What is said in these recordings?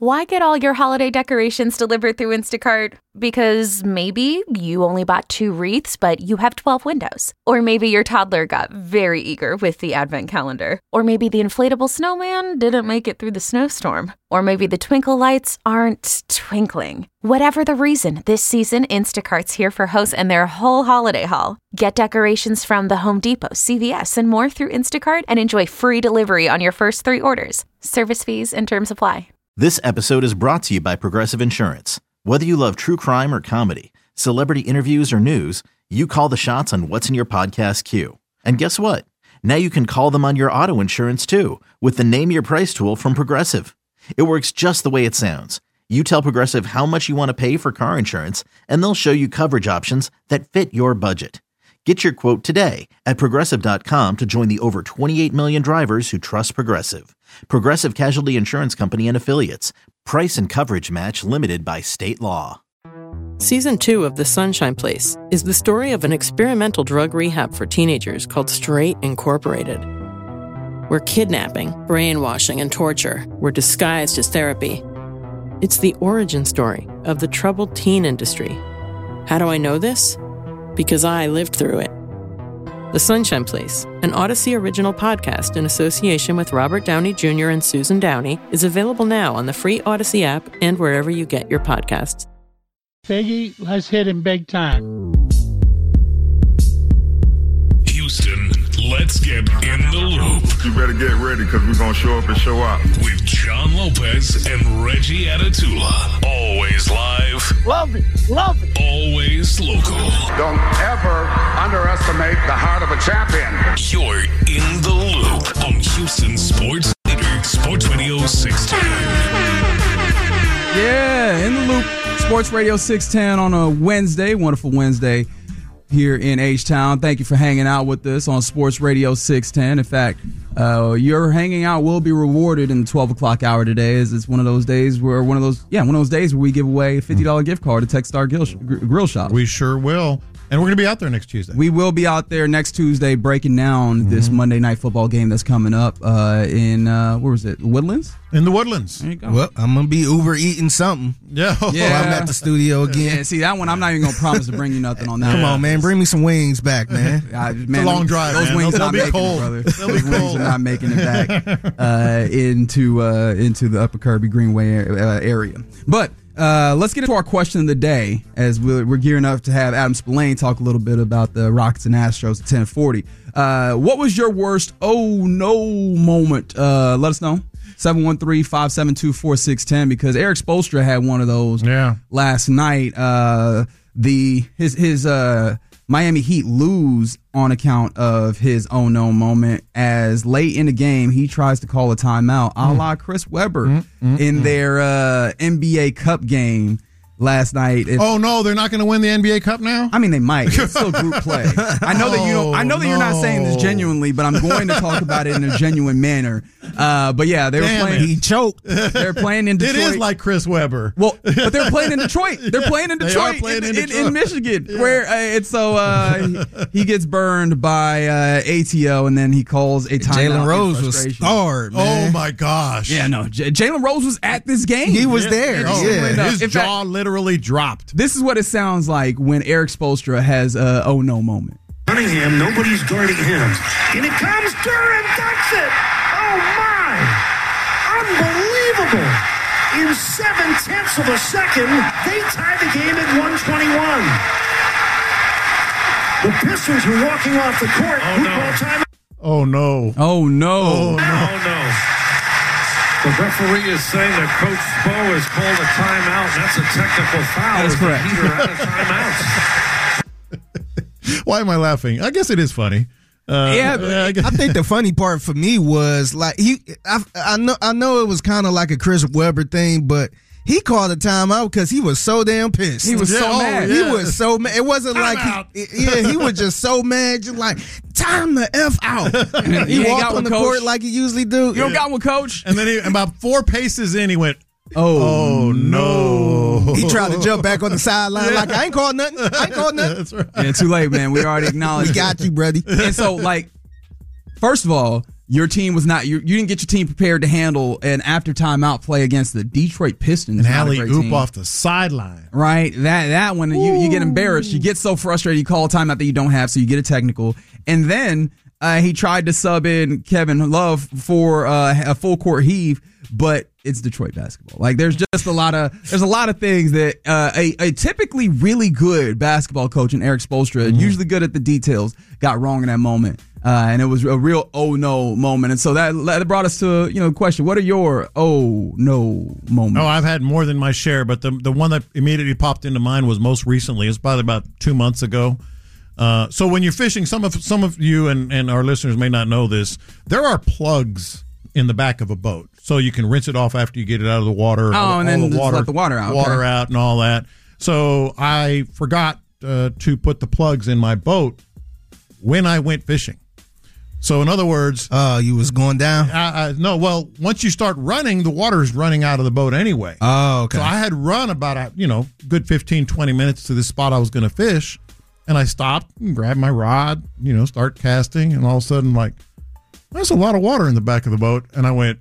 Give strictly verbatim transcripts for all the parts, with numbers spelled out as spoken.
Why get all your holiday decorations delivered through Instacart? Because maybe you only bought two wreaths, but you have twelve windows. Or maybe your toddler got very eager with the advent calendar. Or maybe the inflatable snowman didn't make it through the snowstorm. Or maybe the twinkle lights aren't twinkling. Whatever the reason, this season, Instacart's here for hosts and their whole holiday haul. Get decorations from the Home Depot, C V S, and more through Instacart and enjoy free delivery on your first three orders. Service fees and terms apply. This episode is brought to you by Progressive Insurance. Whether you love true crime or comedy, celebrity interviews or news, you call the shots on what's in your podcast queue. And guess what? Now you can call them on your auto insurance too with the Name Your Price tool from Progressive. It works just the way it sounds. You tell Progressive how much you want to pay for car insurance, and they'll show you coverage options that fit your budget. Get your quote today at Progressive dot com to join the over twenty-eight million drivers who trust Progressive. Progressive Casualty Insurance Company and Affiliates. Price and coverage match limited by state law. Season two of The Sunshine Place is the story of an experimental drug rehab for teenagers called Straight Incorporated, where kidnapping, brainwashing, and torture were disguised as therapy. It's the origin story of the troubled teen industry. How do I know this? Because I lived through it. The Sunshine Place, an Odyssey original podcast in association with Robert Downey Junior and Susan Downey, is available now on the free Odyssey app and wherever you get your podcasts. Figgy, let's hit him big time. Houston, let's get in the loop. You better get ready because we're going to show up and show out. With John Lopez and Reggie Atatula. Always live. Love it. Love it. Always local. Don't ever underestimate the heart of a champion. You're in the loop on Houston Sports Leader, Sports Radio six ten. Yeah, in the loop. Sports Radio six ten on a Wednesday. Wonderful Wednesday here in H-Town. Thank you for hanging out with us on Sports Radio six ten. In fact, uh, your hanging out will be rewarded in the twelve o'clock hour today, as it's one of those days where one of those, yeah, one of those days where we give away a fifty dollars gift card to Techstar Grill, Grill Shop. We sure will. And we're going to be out there next Tuesday. We will be out there next Tuesday breaking down mm-hmm. this Monday Night Football game that's coming up uh, in, uh, where was it, Woodlands? In the Woodlands. There you go. Well, I'm going to be Uber eating something. Yeah. yeah. While I'm at the studio again. Yeah, see, that one, I'm not even going to promise to bring you nothing on that. Come one. on, man. Bring me some wings back, man. I, man it's a long drive, Those man. wings They'll, not they'll be making cold. it, brother. They'll those be wings cold. are not making it back uh, into, uh, into the Upper Kirby Greenway uh, area. But Uh, let's get into our question of the day as we're, we're gearing up to have Adam Spillane talk a little bit about the Rockets and Astros at ten forty. Uh, what was your worst oh no moment? Uh, let us know. seven one three, five seven two, four six one zero because Eric Spoelstra had one of those yeah. last night. Uh, the his his uh, Miami Heat lose on account of his oh no moment as late in the game he tries to call a timeout a la Chris Webber mm, mm, in mm. their uh, N B A Cup game last night. If, oh no, they're not going to win the N B A Cup now? I mean, they might. It's still group play. I know that you don't. I know that oh, you're not saying this no. genuinely, but I'm going to talk about it in a genuine manner. Uh, but yeah, they Damn were playing. It. He choked. They're playing in Detroit. It is like Chris Webber. Well, but they're playing in Detroit. They're playing in Detroit, playing in, in, in, Detroit. in Michigan, Yeah. where uh, it's so uh, he, he gets burned by uh, A T O, and then he calls a timeout. Jalen Rose was scarred, man. Oh my gosh. Yeah, no, J- Jalen Rose was at this game. He was yeah. there. Oh, yeah. His In jaw fact, literally dropped. This is what it sounds like when Eric Spoelstra has a oh no moment. Cunningham, nobody's guarding him. And it comes, Durham dunks it. Oh my! Unbelievable! In seven-tenths of a second, they tie the game at one twenty-one. The Pistons are walking off the court. Oh, Who no. called time? Oh Oh no. no! Oh no. Oh no! The referee is saying that Coach Spo has called a timeout, and that's a technical foul. That is correct. The Heat are out of timeouts. Why am I laughing? I guess it is funny. Uh, yeah, I, I think the funny part for me was like he. I, I know. I know it was kind of like a Chris Webber thing, but he called a timeout because he was so damn pissed. He was yeah, so oh, mad. He yeah. was so mad. It wasn't Time like out. he, yeah, he was just so mad, just like time the f out. He You ain't walked got on one, the Coach. court like he usually do. You don't got one, Coach. And then he, about four paces in, he went, Oh, oh no. He tried to jump back on the sideline yeah. like I ain't called nothing. I ain't called nothing. That's right. Yeah, too late, man. We already acknowledged. We got you, buddy. And so, like, first of all, your team was not, you, you didn't get your team prepared to handle an after timeout play against the Detroit Pistons. An alley-oop off the sideline. Right. That that one, you, you get embarrassed. You get so frustrated, you call a timeout that you don't have, so you get a technical. And then uh, he tried to sub in Kevin Love for uh, a full court heave, but it's Detroit basketball. Like, there's just a lot of there's a lot of things that uh, a, a typically really good basketball coach in Eric Spoelstra, mm-hmm. usually good at the details, got wrong in that moment. Uh, and it was a real oh no moment. And so that, that brought us to, you know, the question, what are your oh no moments? Oh, I've had more than my share, but the the one that immediately popped into mind was most recently. It's probably about two months ago. Uh, so when you're fishing, some of some of you and, and our listeners may not know this, there are plugs in the back of a boat. So you can rinse it off after you get it out of the water. Oh, all, and then all the just water, let the water out. Water okay. out and all that. So I forgot uh, to put the plugs in my boat when I went fishing. So in other words, uh, you was going down. I, I, no, well, once you start running, the water is running out of the boat anyway. Oh, okay. So I had run about a you know good fifteen, twenty minutes to the spot I was going to fish, and I stopped and grabbed my rod, you know, start casting, and all of a sudden, like, there's a lot of water in the back of the boat, and I went,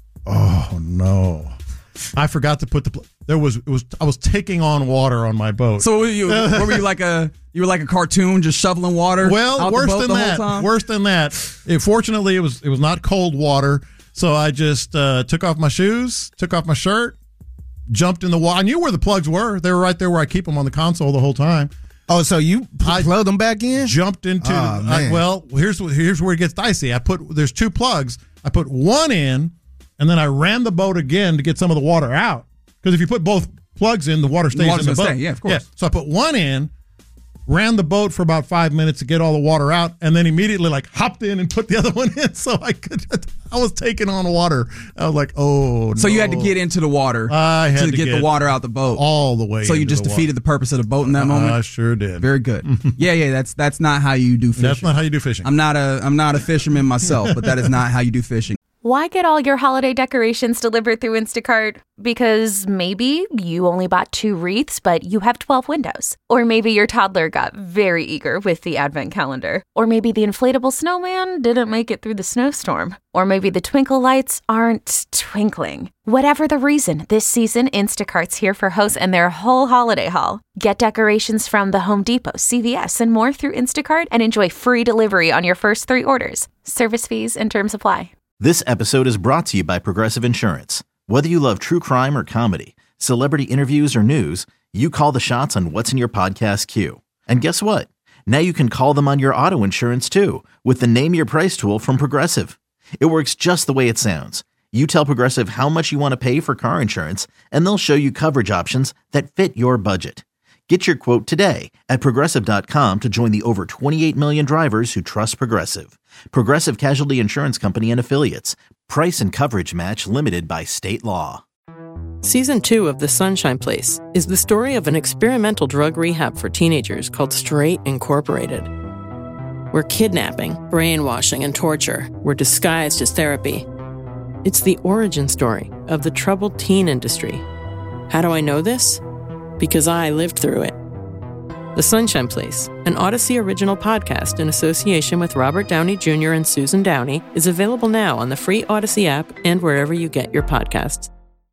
oh no, I forgot to put the. Pl- there was it was I was taking on water on my boat. So were you, what were you like a? You were like a cartoon, just shoveling water. Well, out worse the boat than the that. Whole time? Worse than that. It, fortunately, it was it was not cold water, so I just uh, took off my shoes, took off my shirt, jumped in the water. I knew where the plugs were. They were right there where I keep them on the console the whole time. Oh, so you I plugged them back in? Jumped into. Oh, the, I, well, here's here's where it gets dicey. I put there's two plugs. I put one in, and then I ran the boat again to get some of the water out. Because if you put both plugs in, the water stays the in the boat. Stay. Yeah, of course. Yeah. So I put one in. Ran the boat for about five minutes to get all the water out, and then immediately like hopped in and put the other one in, so I could. I was taking on water. I was like, "Oh!" So no. you had to get into the water. I had to, to get, get the water out the boat all the way. So you into just the defeated water. the purpose of the boat in that uh, moment. I sure did. Very good. yeah, yeah. That's that's not how you do fishing. That's not how you do fishing. I'm not a I'm not a fisherman myself, but that is not how you do fishing. Why get all your holiday decorations delivered through Instacart? Because maybe you only bought two wreaths, but you have twelve windows. Or maybe your toddler got very eager with the advent calendar. Or maybe the inflatable snowman didn't make it through the snowstorm. Or maybe the twinkle lights aren't twinkling. Whatever the reason, this season, Instacart's here for hosts and their whole holiday haul. Get decorations from the Home Depot, C V S, and more through Instacart and enjoy free delivery on your first three orders. Service fees and terms apply. This episode is brought to you by Progressive Insurance. Whether you love true crime or comedy, celebrity interviews or news, you call the shots on what's in your podcast queue. And guess what? Now you can call them on your auto insurance too with the Name Your Price tool from Progressive. It works just the way it sounds. You tell Progressive how much you want to pay for car insurance, and they'll show you coverage options that fit your budget. Get your quote today at Progressive dot com to join the over twenty-eight million drivers who trust Progressive. Progressive Casualty Insurance Company and Affiliates. Price and coverage match limited by state law. Season two of The Sunshine Place is the story of an experimental drug rehab for teenagers called Straight Incorporated, where kidnapping, brainwashing, and torture were disguised as therapy. It's the origin story of the troubled teen industry. How do I know this? Because I lived through it. The Sunshine Place, an Odyssey original podcast in association with Robert Downey Junior and Susan Downey, is available now on the free Odyssey app and wherever you get your podcasts.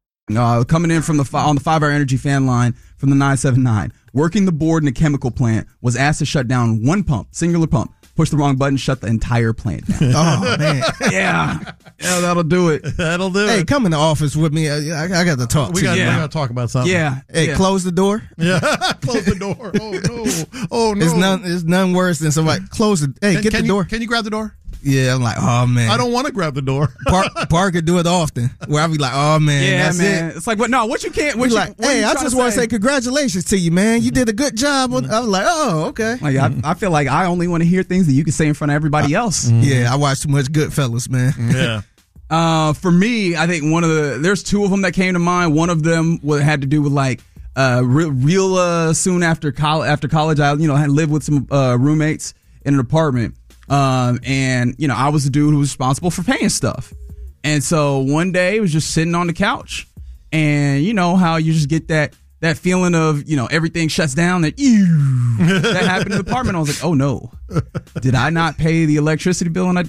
Uh, coming in from the fi- on the five hour Energy fan line from the nine seven nine, working the board in a chemical plant, was asked to shut down one pump, singular pump. Push the wrong button, shut the entire plant down. Oh, man. yeah. Yeah, that'll do it. That'll do hey, it. come in the office with me. I, I, I got to talk We to got you. yeah. to talk about something. Yeah. Hey, yeah. close the door. Yeah. Close the door. Oh, no. Oh, no. It's none, it's none worse than somebody, close the, hey, can, get can the you, door. Can you grab the door? Yeah, I'm like, oh, man. I don't want to grab the door. Park, Parker do it often, where I be like, oh, man, Yeah, that's man. it. It's like, what? No, what you can't. What Be you, like, what are hey, you I trying just to want to say congratulations to you, man. You did a good job. I was like, oh, okay. Like, I, I feel like I only want to hear things that you can say in front of everybody else. Yeah, I watch too much Goodfellas, man. Yeah. Uh, for me, I think one of the there's two of them that came to mind. One of them wa- had to do with like uh, real, real uh, soon after college. After college, I you know had lived with some uh, roommates in an apartment, um, and you know I was the dude who was responsible for paying stuff. And so one day, I was just sitting on the couch, and you know how you just get that that feeling of you know everything shuts down. That ew, that happened in the apartment. I was like, oh no, did I not pay the electricity bill? And I didn't.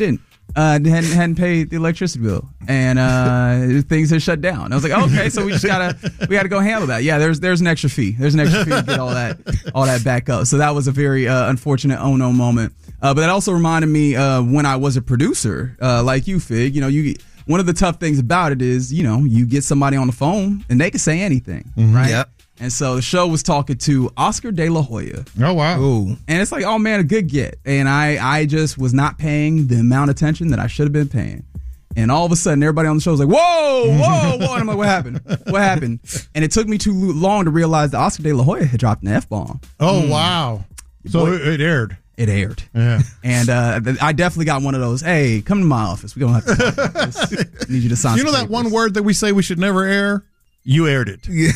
uh, hadn't hadn't paid the electricity bill, and uh, things had shut down. I was like, okay, so we just gotta we gotta go handle that. Yeah, there's there's an extra fee. There's an extra fee to get all that all that back up. So that was a very uh, unfortunate oh no moment. Uh, but that also reminded me uh, when I was a producer, uh, like you, Fig. You know, you one of the tough things about it is, you know, you get somebody on the phone and they can say anything, mm-hmm. right? Yep. And so the show was talking to Oscar De La Hoya. Oh, wow. Ooh. And it's like, oh, man, a good get. And I, I just was not paying the amount of attention that I should have been paying. And all of a sudden, everybody on the show was like, whoa, whoa, whoa. And I'm like, what happened? What happened? And it took me too long to realize that Oscar De La Hoya had dropped an F-bomb. Oh, mm. wow. So Boy, it aired. It aired. Yeah. And uh, I definitely got one of those, hey, come to my office. We don't have to talk about this. I need you to sign You know that one word that we say we should never air? You aired it. Yeah.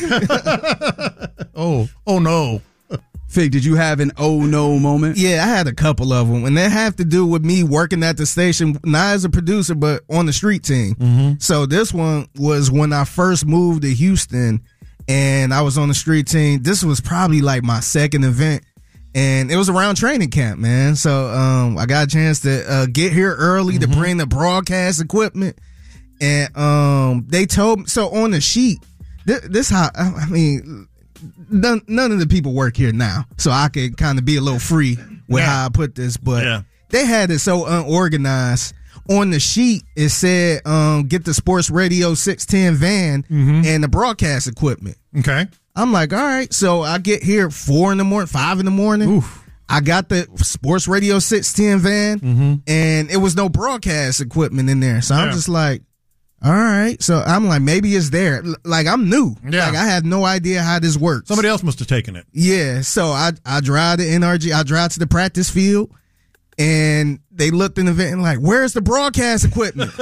oh, oh no. Fig, did you have an oh no moment? Yeah, I had a couple of them, and they have to do with me working at the station, not as a producer, but on the street team. Mm-hmm. So this one was when I first moved to Houston, and I was on the street team. This was probably like my second event, and it was around training camp, man. So um, I got a chance to uh, get here early mm-hmm. to bring the broadcast equipment, and um, they told me, so on the sheet, this, this how, I mean, none, none of the people work here now, so I could kind of be a little free with yeah. how I put this, but yeah. they had it so unorganized. On the sheet, it said, um, get the Sports Radio six ten van mm-hmm. and the broadcast equipment. Okay. I'm like, all right. So I get here at four in the morning, five in the morning. Oof. I got the Sports Radio six ten van, mm-hmm. and it was no broadcast equipment in there. So yeah. I'm just like, all right. So I'm like, maybe it's there. Like, I'm new. Yeah. Like, I had no idea how this works. Somebody else must have taken it. Yeah. So I, I drive to N R G. I drive to the practice field, and they looked in the van and like, where's the broadcast equipment?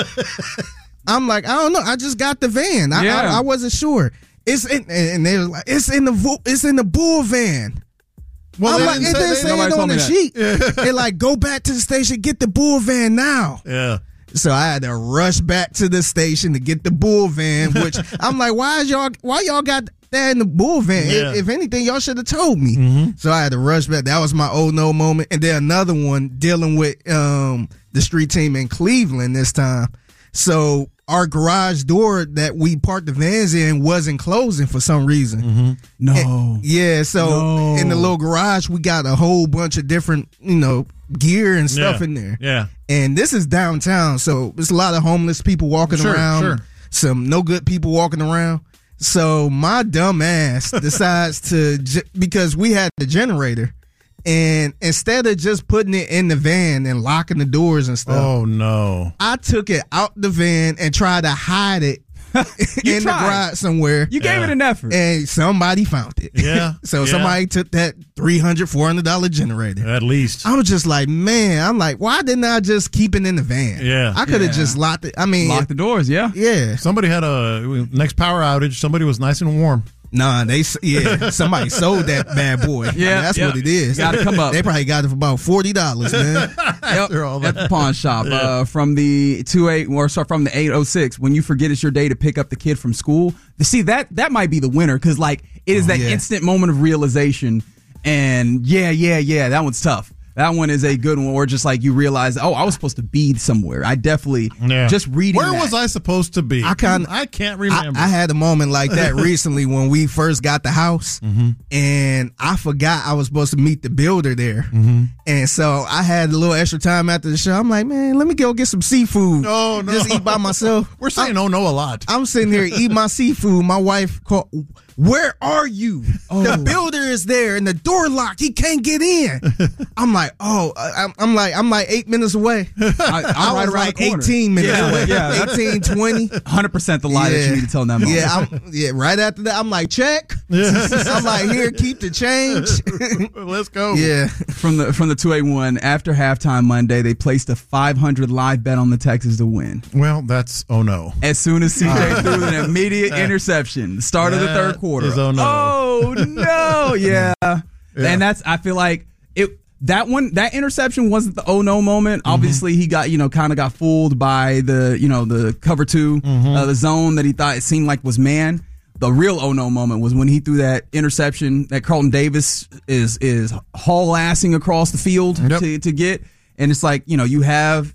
I'm like, I don't know. I just got the van. I, yeah. I, I wasn't sure. It's in, and they was like, it's in the it's in the bull van. Well, I'm like, it didn't say it on the sheet. They like, go back to the station, get the bull van now. Yeah. So I had to rush back to the station to get the bull van, which I'm like, why is y'all why y'all got that in the bull van? Yeah. If, if anything, y'all should have told me. Mm-hmm. So I had to rush back. That was my oh no moment. And then another one dealing with um, the street team in Cleveland this time. So our garage door that we parked the vans in wasn't closing for some reason. Mm-hmm. No. And, yeah, so no. in the little garage, we got a whole bunch of different, you know, gear and stuff yeah. in there. Yeah. And this is downtown, so there's a lot of homeless people walking sure, around, sure. some no good people walking around. So my dumb ass decides to, because we had the generator, and instead of just putting it in the van and locking the doors and stuff, oh no, I took it out the van and tried to hide it in tried. the garage somewhere. You gave yeah. it an effort. And somebody found it. Yeah. so yeah. somebody took that three hundred dollars, four hundred dollars generator. At least. I was just like, man, I'm like, why didn't I just keep it in the van? Yeah. I could have yeah. just locked it. I mean, lock the doors, yeah. Yeah. Somebody had a next power outage. Somebody was nice and warm. Nah, they yeah. Somebody sold that bad boy. Yeah, I mean, that's yeah. what it is. Got to come up. They probably got it for about forty dollars, man. Yep, all at that. the pawn shop. Yeah. Uh, from the two eight or sorry, from the eight oh six. When you forget it's your day to pick up the kid from school. See that that might be the winner because like it is Oh, that yeah. instant moment of realization. And yeah, yeah, yeah, that one's tough. That one is a good one. Or just like you realize, oh, I was supposed to be somewhere. I definitely Yeah. just reading. Where that. was I supposed to be? I kind I can't I, remember. I had a moment like that recently when we first got the house, mm-hmm. and I forgot I was supposed to meet the builder there, mm-hmm. and so I had a little extra time after the show. I'm like, man, let me go get some seafood. Oh, no. Just eat by myself. We're saying I'm, oh no a lot. I'm sitting here eating my seafood. My wife called, where are you? Oh. The builder is there and the door locked. He can't get in. I'm like, oh, I'm, I'm like, I'm like eight minutes away. I, I I'm right was around like the corner. eighteen minutes yeah, away. Yeah, that's eighteen, twenty. one hundred percent the lie that you need to tell in that moment. Yeah, I'm, yeah. Right after that, I'm like, check. I'm like, here, keep the change. Let's go. Yeah. From the from the two eighty-one, after halftime Monday, they placed a five hundred live bet on the Texans to win. Well, that's oh no. As soon as C J threw an immediate interception, the start of the third That quarter. is oh no. Oh no, yeah. yeah. And that's I feel like it. That one, that interception wasn't the oh no moment. Mm-hmm. Obviously, he got you know kind of got fooled by the you know the cover two, mm-hmm. uh, the zone that he thought it seemed like was man. The real oh no moment was when he threw that interception that Carlton Davis is is haul assing across the field yep. to to get, and it's like you know you have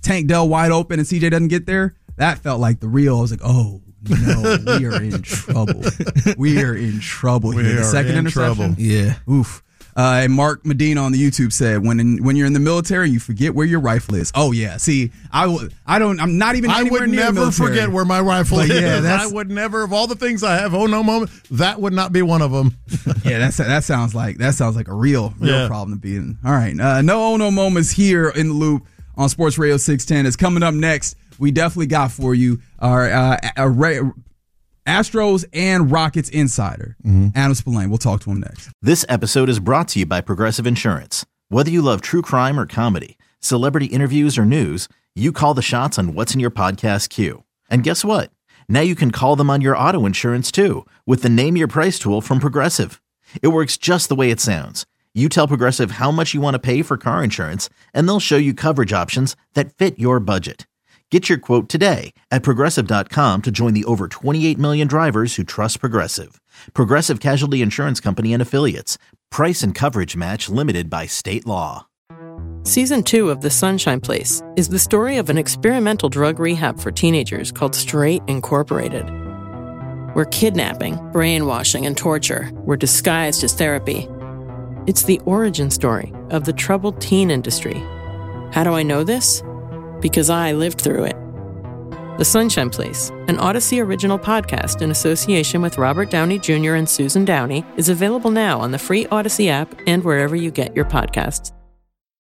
Tank Dell wide open and C J doesn't get there, that felt like the real. I was like, oh, no, we are in trouble. We are in trouble We here. The are second in interception. trouble. Yeah. Oof. Uh, and Mark Medina on the YouTube said, "When in, when you're in the military, you forget where your rifle is." Oh yeah. See, I w- I don't. I'm not even. I anywhere would near the never military. forget where my rifle But is. yeah, that's- I would never, of all the things I have, oh no moment, that would not be one of them. Yeah, that's that sounds like that sounds like a real real Yeah. problem to be in. All right, uh, no oh no moments here in the loop on Sports Radio six ten is coming up next. We definitely got for you our uh, a, a, Astros and Rockets insider, Mm-hmm. Adam Spillane. We'll talk to him next. This episode is brought to you by Progressive Insurance. Whether you love true crime or comedy, celebrity interviews or news, you call the shots on what's in your podcast queue. And guess what? Now you can call them on your auto insurance too with the Name Your Price tool from Progressive. It works just the way it sounds. You tell Progressive how much you want to pay for car insurance, and they'll show you coverage options that fit your budget. Get your quote today at Progressive dot com to join the over twenty-eight million drivers who trust Progressive. Progressive Casualty Insurance Company and Affiliates. Price and coverage match limited by state law. Season two of The Sunshine Place is the story of an experimental drug rehab for teenagers called Straight Incorporated, where kidnapping, brainwashing, and torture were disguised as therapy. It's the origin story of the troubled teen industry. How do I know this? Because I lived through it. The Sunshine Place, an Odyssey original podcast in association with Robert Downey Junior and Susan Downey, is available now on the free Odyssey app and wherever you get your podcasts.